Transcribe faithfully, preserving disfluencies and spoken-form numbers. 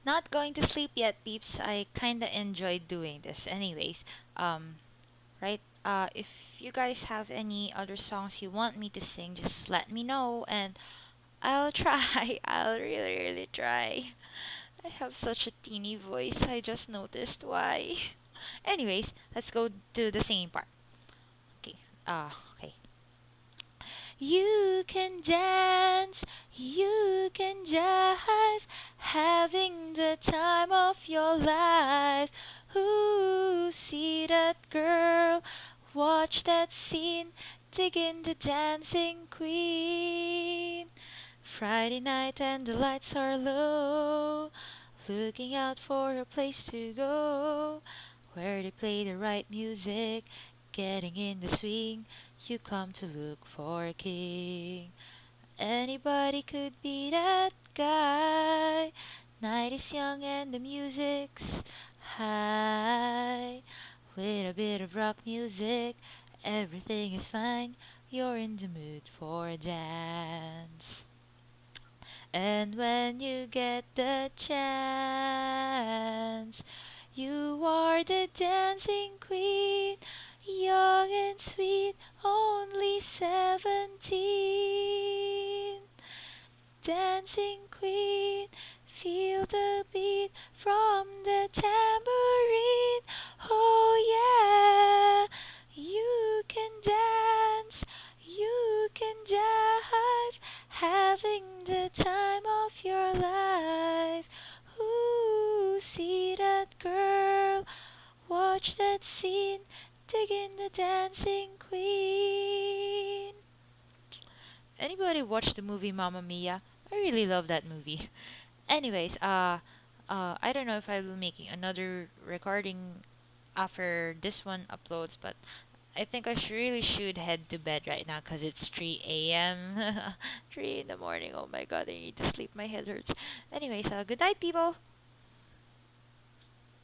Not going to sleep yet, peeps. I kinda enjoyed doing this. Anyways, um, right? Uh, if you guys have any other songs you want me to sing, just let me know and I'll try. I'll really, really try. I have such a teeny voice. I just noticed why. Anyways, let's go to the singing part. Okay. Uh, okay. You can dance, you can jive, having the time of your life. Ooh, see that girl, watch that scene, dig in the dancing queen. Friday night and the lights are low, looking out for a place to go, where they play the right music, getting in the swing. You come to look for a king. Anybody could be that guy. Night is young and the music's high. With a bit of rock music, everything is fine. You're in the mood for a dance. And when you get the chance, you are the dancing queen, young and sweet, only seventeen. Dancing queen, feel the beat from the tambourine. Oh yeah, you can dance, you can jive, having the time of your life. Ooh, see that girl, watch that scene, dig in the dancing queen. Anybody watch the movie Mamma Mia? I really love that movie. Anyways, uh, uh, I don't know if I will be making another recording after this one uploads, but I think I sh- really should head to bed right now because it's three a m three in the morning. Oh my god, I need to sleep. My head hurts. Anyways, uh, good night, people.